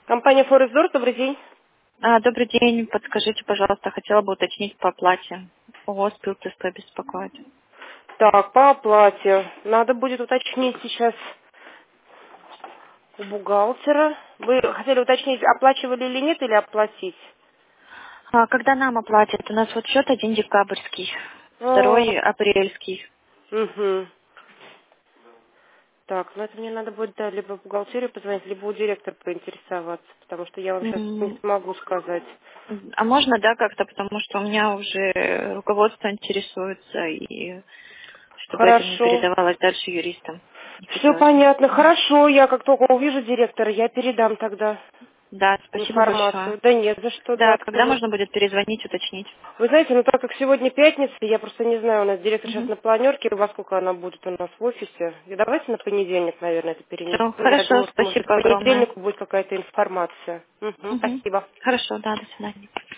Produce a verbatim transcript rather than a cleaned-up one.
Компания Форекс-Дор, добрый день. А, добрый день. Подскажите, пожалуйста, хотела бы уточнить по оплате. ООО «Спилтесто» беспокоит. Так, по оплате. Надо будет уточнить сейчас у бухгалтера. Вы хотели уточнить, оплачивали или нет, или оплатить? А, когда нам оплатят? У нас вот счет один декабрьский, А, второй апрельский. Угу. Так, ну это мне надо будет, да, либо в бухгалтерию позвонить, либо у директора поинтересоваться, потому что я вам сейчас не М, смогу сказать. А можно, да, как-то, потому что у меня уже руководство интересуется, и чтобы это не Хорошо. передавалось дальше юристам. Не Все хотелось бы. понятно. Хорошо, я как только увижу директора, я передам тогда Да, спасибо большое. информацию. Да нет, за что, да, Да, когда открою. можно будет перезвонить, уточнить? Вы знаете, ну так как сегодня пятница, я просто не знаю, у нас директор сейчас Угу. на планерке, во сколько она будет у нас в офисе. И давайте на понедельник, наверное, это перенесем. Все, Я хорошо, думаю, что может быть к спасибо огромное. понедельнику будет какая-то информация. Мгм, Угу. спасибо. Хорошо, да, до свидания.